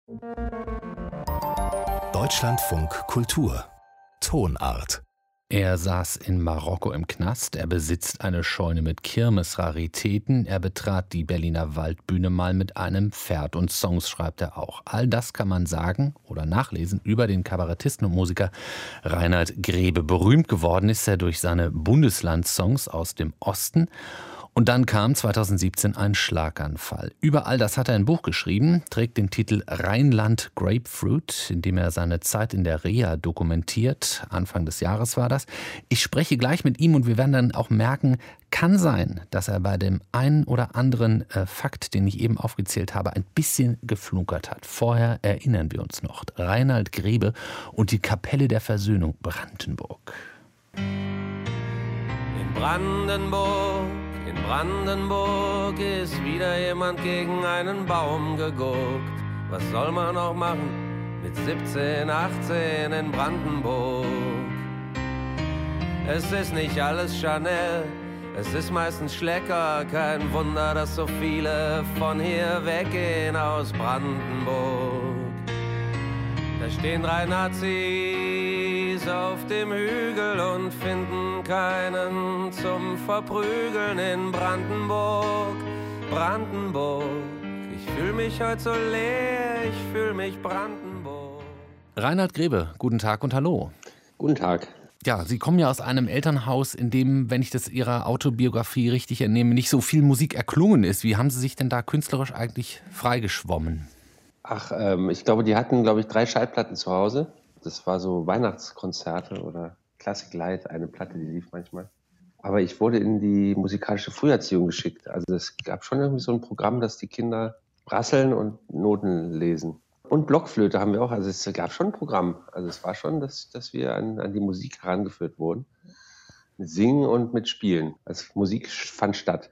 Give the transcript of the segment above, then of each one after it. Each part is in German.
Deutschlandfunk Kultur Tonart. Er saß in Marokko im Knast, er besitzt eine Scheune mit Kirmesraritäten, er betrat die Berliner Waldbühne mal mit einem Pferd und Songs schreibt er auch. All das kann man sagen oder nachlesen über den Kabarettisten und Musiker Rainald Grebe. Berühmt geworden ist er durch seine Bundesland-Songs aus dem Osten. Und dann kam 2017 ein Schlaganfall. Über all das hat er ein Buch geschrieben, trägt den Titel Rheinland Grapefruit, in dem er seine Zeit in der Reha dokumentiert. Anfang des Jahres war das. Ich spreche gleich mit ihm und wir werden dann auch merken, kann sein, dass er bei dem einen oder anderen Fakt, den ich eben aufgezählt habe, ein bisschen geflunkert hat. Vorher erinnern wir uns noch. Rainald Grebe und die Kapelle der Versöhnung Brandenburg. In Brandenburg ist wieder jemand gegen einen Baum geguckt. Was soll man auch machen mit 17, 18 in Brandenburg? Es ist nicht alles Chanel, es ist meistens Schlecker. Kein Wunder, dass so viele von hier weggehen aus Brandenburg. Da stehen 3 Nazis auf dem Hügel und finden keinen zum Verprügeln in Brandenburg. Brandenburg, ich fühl mich heute so leer, ich fühl mich Brandenburg. Rainald Grebe, guten Tag und hallo. Guten Tag. Ja, Sie kommen ja aus einem Elternhaus, in dem, wenn ich das Ihrer Autobiografie richtig entnehme, nicht so viel Musik erklungen ist. Wie haben Sie sich denn da künstlerisch eigentlich freigeschwommen? Ich glaube, die hatten, 3 Schallplatten zu Hause. Das war so Weihnachtskonzerte oder Classic Light, eine Platte, die lief manchmal. Aber ich wurde in die musikalische Früherziehung geschickt. Also es gab schon irgendwie so ein Programm, dass die Kinder rasseln und Noten lesen. Und Blockflöte haben wir auch. Also es gab schon ein Programm. Also es war schon, dass wir an die Musik herangeführt wurden. Mit Singen und mit Spielen. Also Musik fand statt.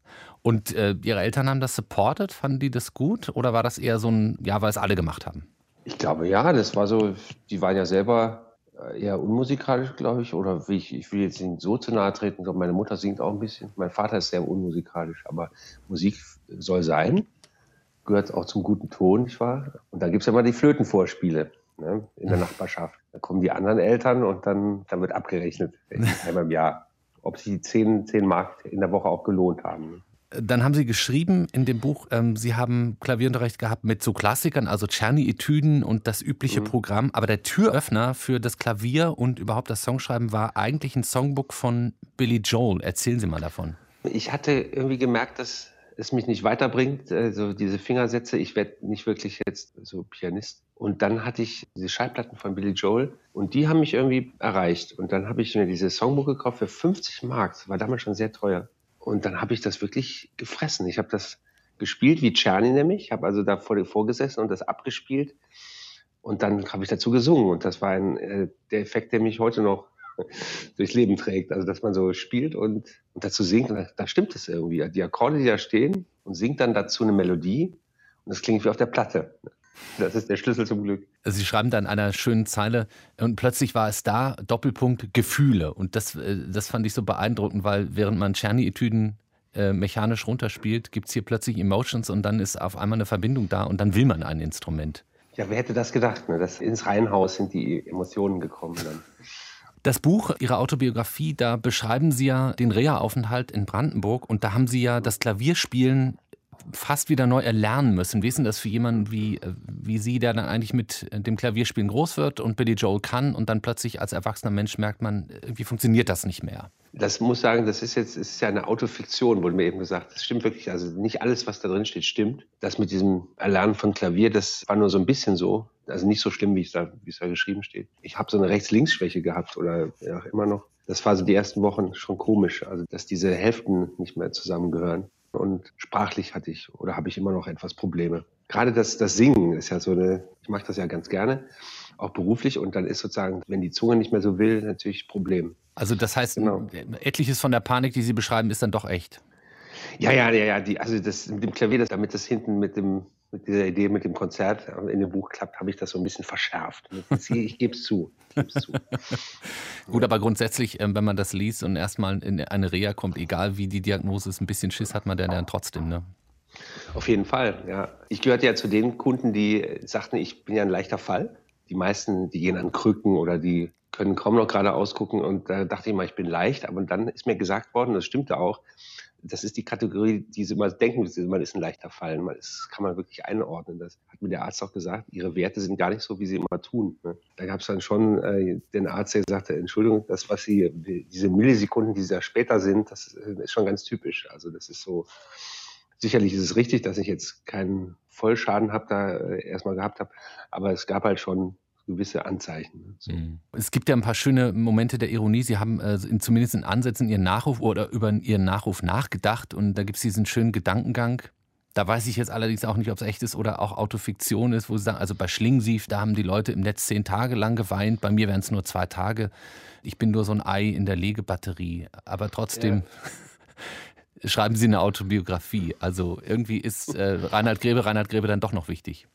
Und Ihre Eltern haben das supportet? Fanden die das gut? Oder war das eher so ein, ja, weil es alle gemacht haben? Ich glaube, ja, das war so, die waren ja selber eher unmusikalisch, glaube ich. Oder ich will jetzt nicht so zu nahe treten. Ich glaube, meine Mutter singt auch ein bisschen. Mein Vater ist sehr unmusikalisch. Aber Musik soll sein. Gehört auch zum guten Ton, nicht wahr? Und dann gibt es ja immer die Flötenvorspiele, ne, in der Nachbarschaft. Da kommen die anderen Eltern und dann wird abgerechnet, einmal im Jahr, ob sich die 10 Mark in der Woche auch gelohnt haben. Dann haben Sie geschrieben in dem Buch, Sie haben Klavierunterricht gehabt mit so Klassikern, also Czerny-Etüden und das übliche Programm. Aber der Türöffner für das Klavier und überhaupt das Songschreiben war eigentlich ein Songbook von Billy Joel. Erzählen Sie mal davon. Ich hatte irgendwie gemerkt, dass es mich nicht weiterbringt, also diese Fingersätze. Ich werde nicht wirklich jetzt so Pianist. Und dann hatte ich diese Schallplatten von Billy Joel und die haben mich irgendwie erreicht. Und dann habe ich mir dieses Songbook gekauft für 50 Mark. Das war damals schon sehr teuer. Und dann habe ich das wirklich gefressen. Ich habe das gespielt wie Czerny nämlich. Ich habe also da vorgesessen und das abgespielt. Und dann habe ich dazu gesungen. Und das war der Effekt, der mich heute noch durchs Leben trägt. Also dass man so spielt und dazu singt. Und da stimmt es irgendwie. Die Akkorde, die da stehen und singt dann dazu eine Melodie. Und das klingt wie auf der Platte. Das ist der Schlüssel zum Glück. Sie schreiben dann an einer schönen Zeile, und plötzlich war es da, Doppelpunkt, Gefühle. Und das fand ich so beeindruckend, weil während man Czerny-Etüden mechanisch runterspielt, gibt es hier plötzlich Emotions und dann ist auf einmal eine Verbindung da und dann will man ein Instrument. Ja, wer hätte das gedacht, ne? Dass ins Reihenhaus sind die Emotionen gekommen dann. Das Buch, Ihre Autobiografie, da beschreiben Sie ja den Reha-Aufenthalt in Brandenburg und da haben Sie ja das Klavierspielen fast wieder neu erlernen müssen. Wie ist denn das für jemanden wie Sie, der dann eigentlich mit dem Klavierspielen groß wird und Billy Joel kann und dann plötzlich als erwachsener Mensch merkt man, irgendwie funktioniert das nicht mehr? Das muss sagen, ist ja eine Autofiktion, wurde mir eben gesagt. Das stimmt wirklich. Also nicht alles, was da drin steht, stimmt. Das mit diesem Erlernen von Klavier, das war nur so ein bisschen so. Also nicht so schlimm, wie es da geschrieben steht. Ich habe so eine Rechts-Links-Schwäche gehabt oder ja, immer noch. Das war so die ersten Wochen schon komisch, also dass diese Hälften nicht mehr zusammengehören. Und sprachlich habe ich immer noch etwas Probleme. Gerade das Singen ist ja ich mache das ja ganz gerne, auch beruflich. Und dann ist sozusagen, wenn die Zunge nicht mehr so will, natürlich ein Problem. Also das heißt, Genau. Etliches von der Panik, die Sie beschreiben, ist dann doch echt? Ja. Also das mit dem Klavier, damit das hinten mit dieser Idee mit dem Konzert in dem Buch klappt, habe ich das so ein bisschen verschärft. Ich gebe es zu. Gut, aber grundsätzlich, wenn man das liest und erstmal in eine Reha kommt, egal wie die Diagnose ist, ein bisschen Schiss hat man dann trotzdem, ne? Auf jeden Fall, ja. Ich gehörte ja zu den Kunden, die sagten, ich bin ja ein leichter Fall. Die meisten, die gehen an Krücken oder die können kaum noch gerade ausgucken. Und da dachte ich mal, ich bin leicht. Aber dann ist mir gesagt worden, das stimmte auch, das ist die Kategorie, die sie immer denken, man ist ein leichter Fall. Das kann man wirklich einordnen. Das hat mir der Arzt auch gesagt. Ihre Werte sind gar nicht so, wie sie immer tun. Ne? Da gab es dann schon den Arzt, der sagte, Entschuldigung, das, was diese Millisekunden, die da später sind, das ist schon ganz typisch. Also das ist so, sicherlich ist es richtig, dass ich jetzt keinen Vollschaden erstmal gehabt habe. Aber es gab halt schon gewisse Anzeichen. So. Es gibt ja ein paar schöne Momente der Ironie. Sie haben zumindest in Ansätzen Ihren Nachruf oder über Ihren Nachruf nachgedacht und da gibt es diesen schönen Gedankengang. Da weiß ich jetzt allerdings auch nicht, ob es echt ist oder auch Autofiktion ist, wo Sie sagen, also bei Schlingensief, da haben die Leute im Netz 10 Tage lang geweint, bei mir wären es nur 2 Tage. Ich bin nur so ein Ei in der Legebatterie, aber trotzdem... Ja. Schreiben Sie eine Autobiografie. Also irgendwie ist Reinhard Grebe dann doch noch wichtig.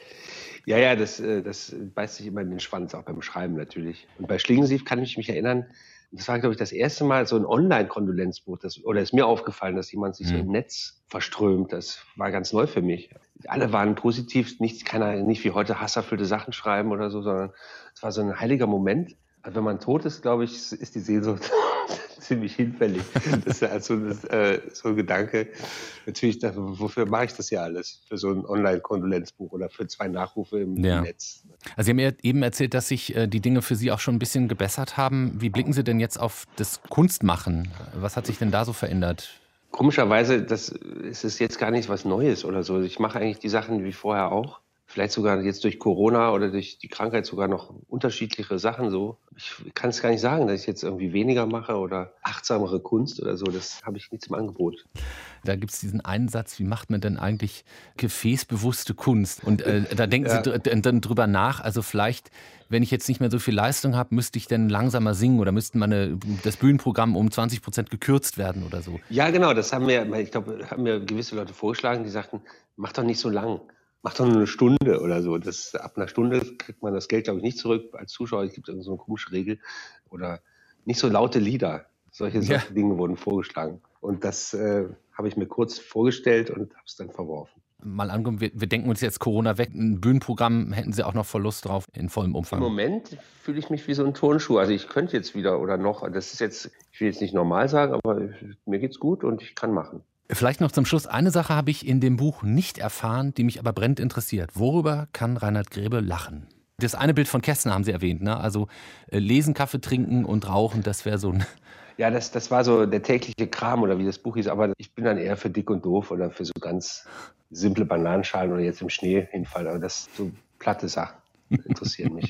Ja, das beißt sich immer in den Schwanz, auch beim Schreiben natürlich. Und bei Schlingensief kann ich mich erinnern, das war, glaube ich, das erste Mal so ein Online-Kondolenzbuch, oder ist mir aufgefallen, dass jemand sich so im Netz verströmt. Das war ganz neu für mich. Alle waren positiv, nicht wie heute hasserfüllte Sachen schreiben oder so, sondern es war so ein heiliger Moment. Also wenn man tot ist, glaube ich, ist die Sehnsucht ziemlich hinfällig. Das ist also so ein Gedanke. Natürlich, wofür mache ich das ja alles? Für so ein Online-Kondolenzbuch oder für 2 Nachrufe im Netz. Also Sie haben ja eben erzählt, dass sich die Dinge für Sie auch schon ein bisschen gebessert haben. Wie blicken Sie denn jetzt auf das Kunstmachen? Was hat sich denn da so verändert? Komischerweise, ist es jetzt gar nicht was Neues oder so. Ich mache eigentlich die Sachen wie vorher auch. Vielleicht sogar jetzt durch Corona oder durch die Krankheit sogar noch unterschiedlichere Sachen so. Ich kann es gar nicht sagen, dass ich jetzt irgendwie weniger mache oder achtsamere Kunst oder so. Das habe ich nicht im Angebot. Da gibt es diesen einen Satz, wie macht man denn eigentlich gefäßbewusste Kunst? Und da denken Sie dann drüber nach, also vielleicht, wenn ich jetzt nicht mehr so viel Leistung habe, müsste ich dann langsamer singen oder müsste das Bühnenprogramm um 20% gekürzt werden oder so? Ja, genau, das haben mir gewisse Leute vorgeschlagen, die sagten, mach doch nicht so lang. Mach doch nur eine Stunde oder so. Ab einer Stunde kriegt man das Geld, glaube ich, nicht zurück als Zuschauer. Es gibt so eine komische Regel. Oder nicht so laute Lieder. Solche Dinge wurden vorgeschlagen. Und das habe ich mir kurz vorgestellt und habe es dann verworfen. Mal angenommen, wir denken uns jetzt Corona weg. Ein Bühnenprogramm, hätten Sie auch noch voll Lust drauf in vollem Umfang? Im Moment fühle ich mich wie so ein Turnschuh. Also ich könnte jetzt wieder oder noch, das ist jetzt, ich will jetzt nicht normal sagen, aber mir geht's gut und ich kann machen. Vielleicht noch zum Schluss, eine Sache habe ich in dem Buch nicht erfahren, die mich aber brennend interessiert. Worüber kann Reinhard Grebe lachen? Das eine Bild von Kästner haben Sie erwähnt, ne? Also lesen, Kaffee trinken und rauchen, das wäre so ein... Ja, das war so der tägliche Kram oder wie das Buch hieß. Aber ich bin dann eher für dick und doof oder für so ganz simple Bananenschalen oder jetzt im Schnee hinfallen. Aber das so platte Sachen interessieren mich.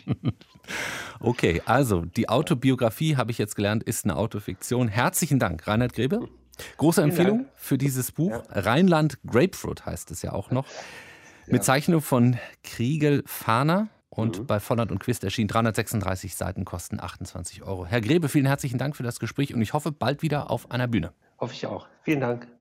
Okay, also die Autobiografie, habe ich jetzt gelernt, ist eine Autofiktion. Herzlichen Dank, Reinhard Grebe. Große Empfehlung für dieses Buch. Ja. Rheinland Grapefruit heißt es ja auch noch. Mit Zeichnung von Kriegel Fahner und bei Volland und Quist erschienen. 336 Seiten, kosten 28 €. Herr Grebe, vielen herzlichen Dank für das Gespräch und ich hoffe bald wieder auf einer Bühne. Hoffe ich auch. Vielen Dank.